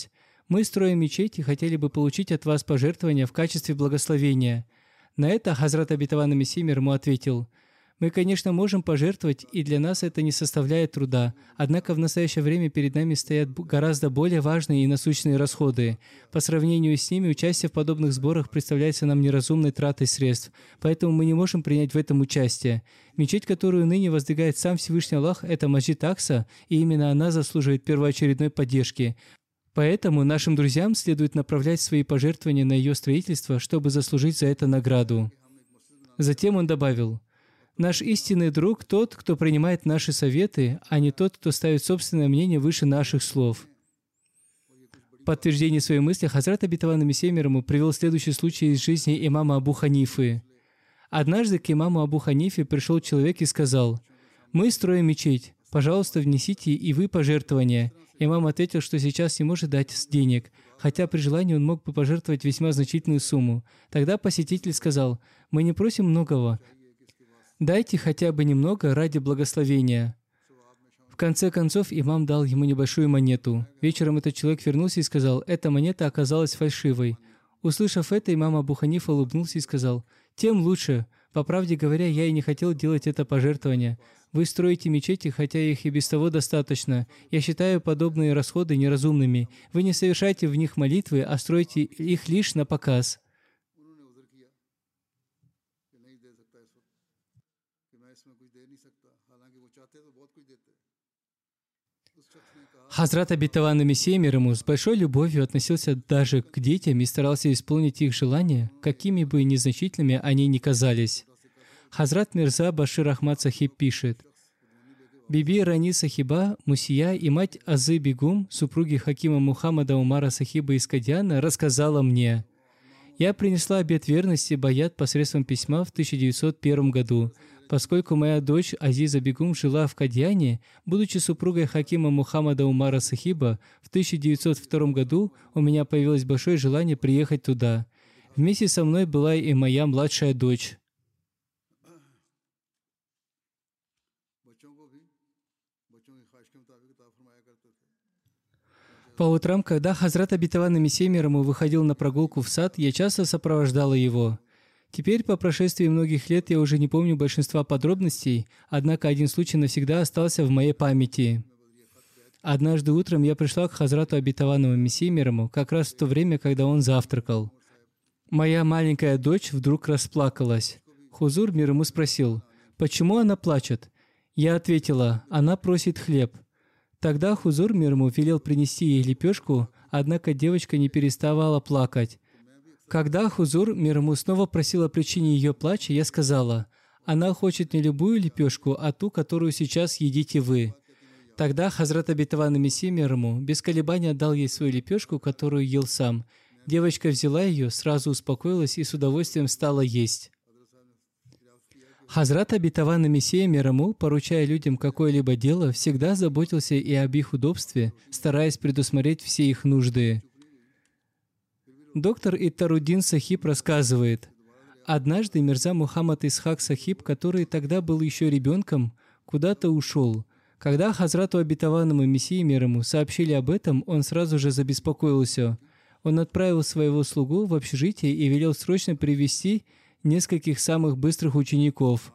Мы строим мечеть и хотели бы получить от вас пожертвования в качестве благословения». На это Хазрат Обетованный Мессия мир ему ответил: «Мы, конечно, можем пожертвовать, и для нас это не составляет труда. Однако в настоящее время перед нами стоят гораздо более важные и насущные расходы. По сравнению с ними, участие в подобных сборах представляется нам неразумной тратой средств, поэтому мы не можем принять в этом участие. Мечеть, которую ныне воздвигает сам Всевышний Аллах, это Масджид Акса, и именно она заслуживает первоочередной поддержки. Поэтому нашим друзьям следует направлять свои пожертвования на ее строительство, чтобы заслужить за это награду». Затем он добавил: «Наш истинный друг тот, кто принимает наши советы, а не тот, кто ставит собственное мнение выше наших слов». В подтверждение своей мысли Хазрат Обетованный Мессия мир ему привел следующий случай из жизни имама Абу Ханифы. Однажды к имаму Абу Ханифе пришел человек и сказал: «Мы строим мечеть. Пожалуйста, внесите и вы пожертвования». Имам ответил, что сейчас не может дать денег, хотя при желании он мог бы пожертвовать весьма значительную сумму. Тогда посетитель сказал: «Мы не просим многого. Дайте хотя бы немного ради благословения». В конце концов, имам дал ему небольшую монету. Вечером этот человек вернулся и сказал: «Эта монета оказалась фальшивой». Услышав это, имам Абу Ханифа улыбнулся и сказал: «Тем лучше. По правде говоря, я и не хотел делать это пожертвование. Вы строите мечети, хотя их и без того достаточно. Я считаю подобные расходы неразумными. Вы не совершайте в них молитвы, а строите их лишь на показ». Хазрат Обетованный Мессия мир ему с большой любовью относился даже к детям и старался исполнить их желания, какими бы незначительными они ни казались. Хазрат Мирза Башир Ахмад Сахиб пишет: «Биби Рани Сахиба Мусия и мать Азы Бегум, супруги Хакима Мухаммада Умара Сахиба из Кадьяна, рассказала мне: я принесла обет верности Баят посредством письма в 1901 году. Поскольку моя дочь Азиза Бегум жила в Кадьяне, будучи супругой Хакима Мухаммада Умара Сахиба, в 1902 году у меня появилось большое желание приехать туда. Вместе со мной была и моя младшая дочь. По утрам, когда Хазрат Обетованный Мессия мир ему выходил на прогулку в сад, я часто сопровождала его. Теперь, по прошествии многих лет, я уже не помню большинства подробностей, однако один случай навсегда остался в моей памяти. Однажды утром я пришла к Хазрату Обетованному Мессии мир ему как раз в то время, когда он завтракал. Моя маленькая дочь вдруг расплакалась. Хузур мир ему спросил: «Почему она плачет?» Я ответила: «Она просит хлеб». Тогда Хузур мир ему велел принести ей лепешку, однако девочка не переставала плакать. Когда Хузур мир ему снова просил о причине ее плача, я сказала: «Она хочет не любую лепешку, а ту, которую сейчас едите вы». Тогда Хазрат Обетованный Мессия мир ему без колебаний отдал ей свою лепешку, которую ел сам. Девочка взяла ее, сразу успокоилась и с удовольствием стала есть. Хазрат Обетованный Мессия мир ему, поручая людям какое-либо дело, всегда заботился и об их удобстве, стараясь предусмотреть все их нужды. Доктор Иттаруддин Сахиб рассказывает: однажды Мирза Мухаммад Исхак Сахиб, который тогда был еще ребенком, куда-то ушел. Когда Хазрату Обетованному Мессии мир ему сообщили об этом, он сразу же забеспокоился. Он отправил своего слугу в общежитие и велел срочно привести нескольких самых быстрых учеников.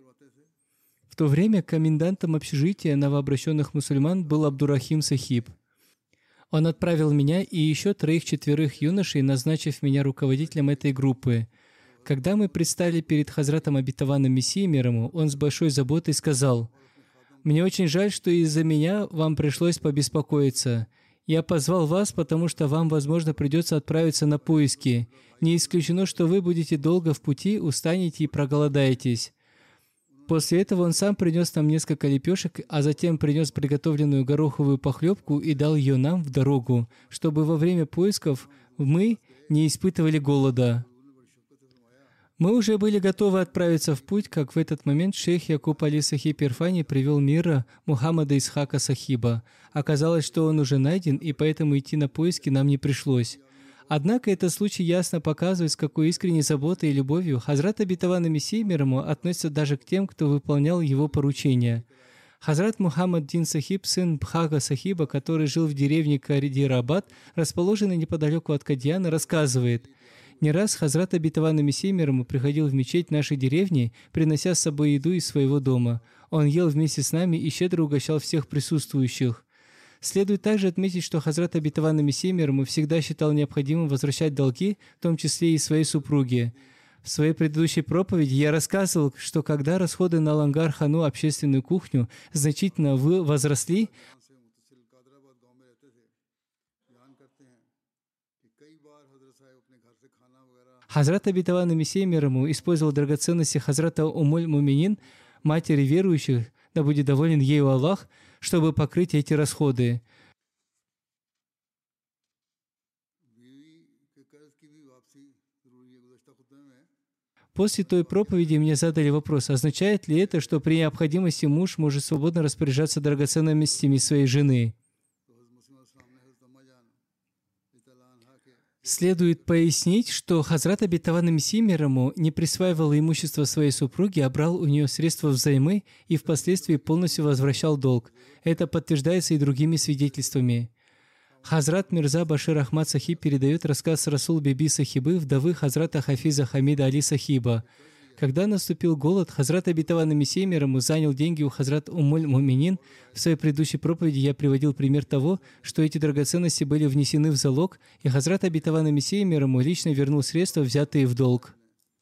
В то время комендантом общежития новообращенных мусульман был Абдурахим Сахиб. Он отправил меня и еще 3-4 юношей, назначив меня руководителем этой группы. Когда мы предстали перед Хазратом Обетованным Мессией мир ему, он с большой заботой сказал: «Мне очень жаль, что из-за меня вам пришлось побеспокоиться. Я позвал вас, потому что вам, возможно, придется отправиться на поиски. Не исключено, что вы будете долго в пути, устанете и проголодаетесь». После этого он сам принес нам несколько лепешек, а затем принес приготовленную гороховую похлебку и дал ее нам в дорогу, чтобы во время поисков мы не испытывали голода. Мы уже были готовы отправиться в путь, как в этот момент шейх Якуб Али Сахиб Ирфани привел мира Мухаммада Исхака Сахиба. Оказалось, что он уже найден, и поэтому идти на поиски нам не пришлось. Однако этот случай ясно показывает, с какой искренней заботой и любовью Хазрат Обетованный Мессия мир ему относится даже к тем, кто выполнял его поручения. Хазрат Мухаммад Дин Сахиб, сын Бхага Сахиба, который жил в деревне Кадирабад, расположенной неподалеку от Кадьяна, рассказывает: «Не раз Хазрат обетованный Мессия мир ему приходил в мечеть нашей деревни, принося с собой еду из своего дома. Он ел вместе с нами и щедро угощал всех присутствующих». Следует также отметить, что Хазрат обетованный Мессия мир ему всегда считал необходимым возвращать долги, в том числе и своей супруге. В своей предыдущей проповеди я рассказывал, что когда расходы на Лангар-хану, общественную кухню, значительно возросли, Хазрат обетованный Мессия мир ему использовал драгоценности Хазрата Умуль-Муминин, матери верующих, да будет доволен ею Аллах, чтобы покрыть эти расходы. После той проповеди мне задали вопрос, означает ли это, что при необходимости муж может свободно распоряжаться драгоценностями своей жены? Следует пояснить, что Хазрат обетованный Мессия мир ему не присваивал имущество своей супруги, а брал у нее средства взаймы и впоследствии полностью возвращал долг. Это подтверждается и другими свидетельствами. Хазрат Мирза Башир Ахмад Сахиб передает рассказ Расул Биби Сахибы, вдовы Хазрата Хафиза Хамида Али Сахиба. Когда наступил голод, Хазрат обетованный Мессия мир ему занял деньги у Хазрат Умуль-Муминин. В своей предыдущей проповеди я приводил пример того, что эти драгоценности были внесены в залог, и Хазрат обетованный Мессия мир ему лично вернул средства, взятые в долг.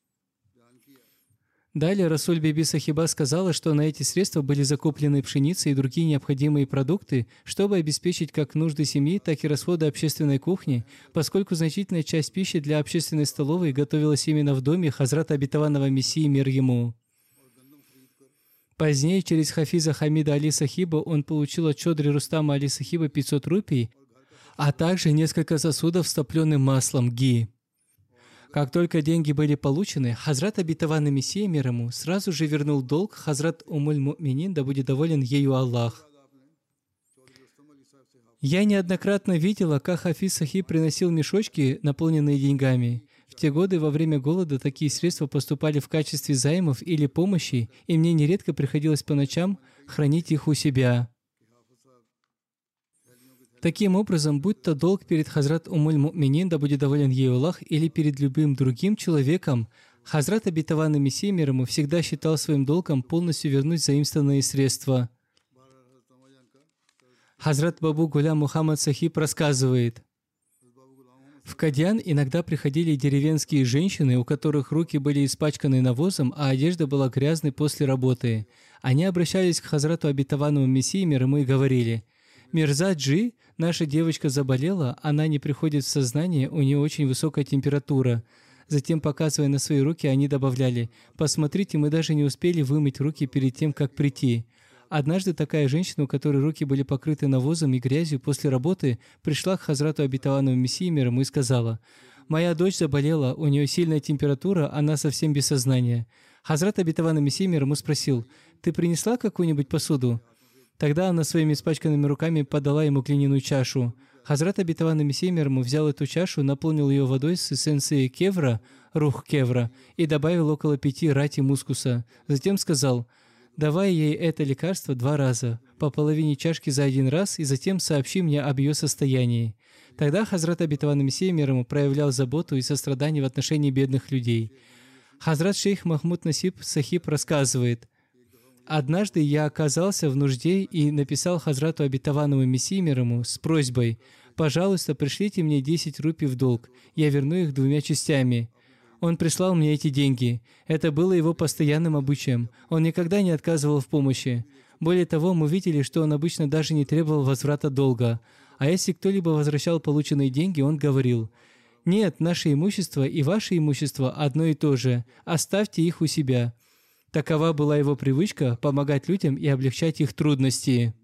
Далее Расуль Биби Сахиба сказала, что на эти средства были закуплены пшеница и другие необходимые продукты, чтобы обеспечить как нужды семьи, так и расходы общественной кухни, поскольку значительная часть пищи для общественной столовой готовилась именно в доме Хазрата обетованного Мессии мир ему. Позднее, через Хафиза Хамида Али Сахиба, он получил от Чодри Рустама Али Сахиба 500 рупий, а также несколько сосудов с топленым маслом ги. Как только деньги были получены, Хазрат обетованный Мессия мир ему сразу же вернул долг Хазрат Умуль-Муминин, да будет доволен ею Аллах. Я неоднократно видела, как Хафиз Сахиб приносил мешочки, наполненные деньгами. В те годы во время голода такие средства поступали в качестве займов или помощи, и мне нередко приходилось по ночам хранить их у себя. Таким образом, будь то долг перед Хазрат Умуль-Муминин, да будет доволен ею Аллах, или перед любым другим человеком, Хазрат обетованный Мессия мир ему всегда считал своим долгом полностью вернуть заимствованные средства. Хазрат Бабу Гулям Мухаммад Сахиб рассказывает: в Кадьян иногда приходили деревенские женщины, у которых руки были испачканы навозом, а одежда была грязной после работы. Они обращались к Хазрату обетованному Мессии мир ему и говорили: «Мирза Джи, наша девочка заболела, она не приходит в сознание, у нее очень высокая температура». Затем, показывая на свои руки, они добавляли: «Посмотрите, мы даже не успели вымыть руки перед тем, как прийти». Однажды такая женщина, у которой руки были покрыты навозом и грязью после работы, пришла к Хазрату обетованному Мессии мир ему и сказала: «Моя дочь заболела, у нее сильная температура, она совсем без сознания». Хазрат обетованный Мессия мир ему спросил: «Ты принесла какую-нибудь посуду?» Тогда она своими испачканными руками подала ему глиняную чашу. Хазрат обетованный Мессия мир ему взял эту чашу, наполнил ее водой с эссенцией кевра, рух кевра, и добавил около 5 рати мускуса. Затем сказал: «Давай ей это лекарство 2 раза, по половине чашки за 1 раз, и затем сообщи мне об ее состоянии». Тогда Хазрат обетованный Мессия мир ему проявлял заботу и сострадание в отношении бедных людей. Хазрат шейх Махмуд Насиб Сахиб рассказывает: «Однажды я оказался в нужде и написал Хазрату обетованному Мессии мир ему с просьбой: пожалуйста, пришлите мне 10 рупий в долг, я верну их 2 частями». Он прислал мне эти деньги. Это было его постоянным обычаем. Он никогда не отказывал в помощи. Более того, мы видели, что он обычно даже не требовал возврата долга. А если кто-либо возвращал полученные деньги, он говорил: «Нет, наше имущество и ваше имущество одно и то же. Оставьте их у себя». Такова была его привычка помогать людям и облегчать их трудности.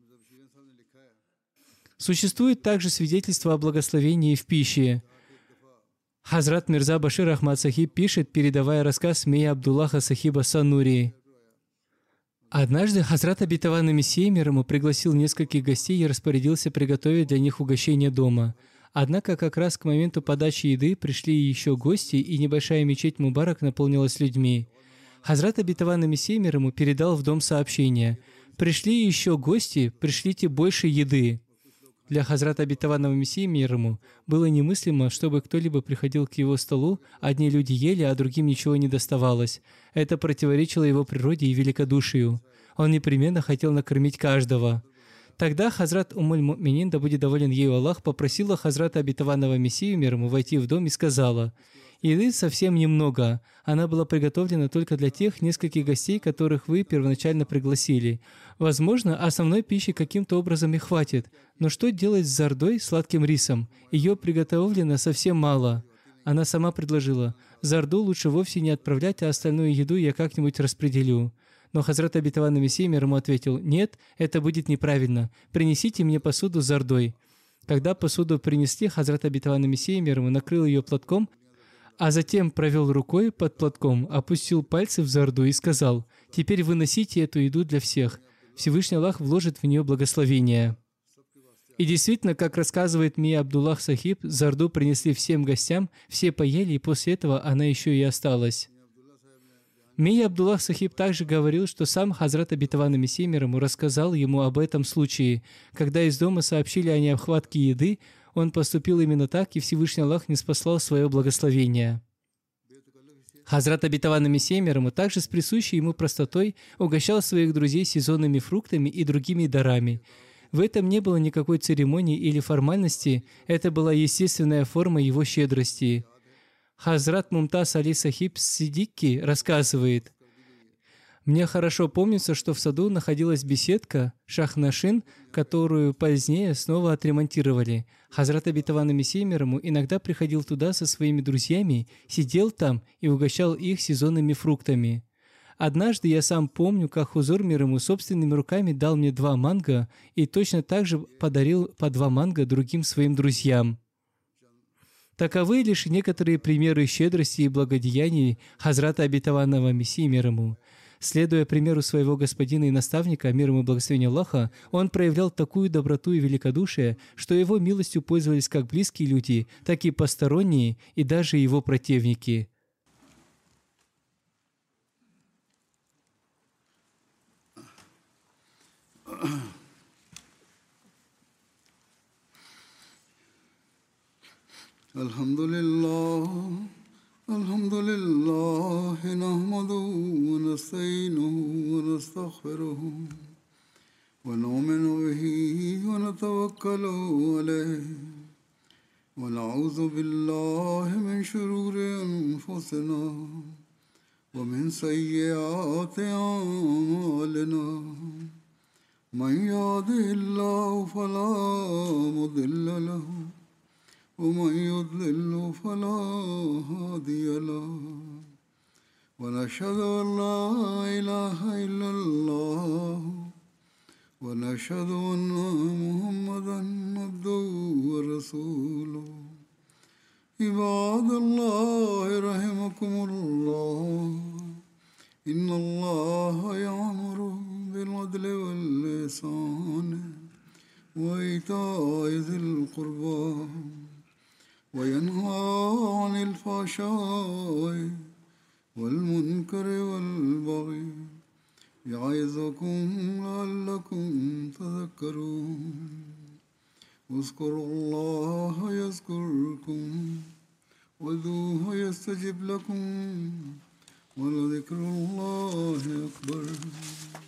Существует также свидетельство о благословении в пище. Хазрат Мирза Башир Ахмад Сахиб пишет, передавая рассказ Мия Абдуллаха Сахиба Санури. Однажды Хазрат обетованный Мессия мир ему пригласил нескольких гостей и распорядился приготовить для них угощение дома. Однако как раз к моменту подачи еды пришли еще гости, и небольшая мечеть Мубарак наполнилась людьми. Хазрат обетованный Мессия мир ему передал в дом сообщение: «Пришли еще гости, пришлите больше еды». Для Хазрата обетованного Мессии мир ему было немыслимо, чтобы кто-либо приходил к его столу, одни люди ели, а другим ничего не доставалось. Это противоречило его природе и великодушию. Он непременно хотел накормить каждого. Тогда Хазрат Умуль-Муминин, да будет доволен ею Аллах, попросила Хазрата обетованного Мессию мир ему войти в дом и сказала: «Еды совсем немного. Она была приготовлена только для тех нескольких гостей, которых вы первоначально пригласили. Возможно, основной пищи каким-то образом и хватит. Но что делать с зардой, сладким рисом? Ее приготовлено совсем мало». Она сама предложила: «Зарду лучше вовсе не отправлять, а остальную еду я как-нибудь распределю». Но Хазрат обетованный Мессия мир ему ответил: «Нет, это будет неправильно. Принесите мне посуду с зардой». Когда посуду принесли, Хазрат обетованный Мессия мир ему накрыл ее платком, а затем провел рукой под платком, опустил пальцы в зарду и сказал: «Теперь выносите эту еду для всех. Всевышний Аллах вложит в нее благословение». И действительно, как рассказывает Мия Абдуллах Сахиб, зарду принесли всем гостям, все поели, и после этого она еще и осталась. Мия Абдуллах Сахиб также говорил, что сам Хазрат обетованный Мессия мир ему рассказал ему об этом случае. Когда из дома сообщили о нехватке еды, он поступил именно так, и Всевышний Аллах ниспослал свое благословение. Хазрат обетованный Мессия мир ему также с присущей ему простотой угощал своих друзей сезонными фруктами и другими дарами. В этом не было никакой церемонии или формальности, это была естественная форма его щедрости. Хазрат Мумтаз Али Сахиб Сиддики рассказывает: «Мне хорошо помнится, что в саду находилась беседка Шахнашин, которую позднее снова отремонтировали. Хазрат обетованный Мессия мир ему иногда приходил туда со своими друзьями, сидел там и угощал их сезонными фруктами. Однажды я сам помню, как Хузур мир ему собственными руками дал мне 2 манго и точно так же подарил по 2 манго другим своим друзьям». Таковы лишь некоторые примеры щедрости и благодеяний Хазрата обетованного Мессии мир ему. Следуя примеру своего господина и наставника, мир ему и благословение Аллаха, он проявлял такую доброту и великодушие, что его милостью пользовались как близкие люди, так и посторонние, и даже его противники. الحمد لله نحمده ونستعينه ونستغفره ونؤمن به ونتوكل عليه ونعوذ بالله من شرور أنفسنا ومن سيئات أعمالنا من يهده الله فلا مضل له ومن يضلل فلا هادي له ونشهد أن لا إله إلا الله ونشهد أن محمدا عبده ورسوله عباد الله رحمكم الله إن الله يأمر بالعدل والإحسان وإيتاء ذي القربى وينهى عن الفحشاء والمنكر والبغي يعظكم لعلكم تذكرون اذكروا الله يذكركم وادعوه يستجب لكم ولذكر الله أكبر